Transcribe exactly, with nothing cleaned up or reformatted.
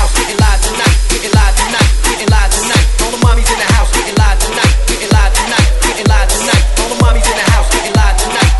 house, getting live tonight, getting live tonight, getting live tonight. All the mommies in the house, getting live tonight, getting live tonight, getting live tonight. All the mommies in the house, getting live tonight,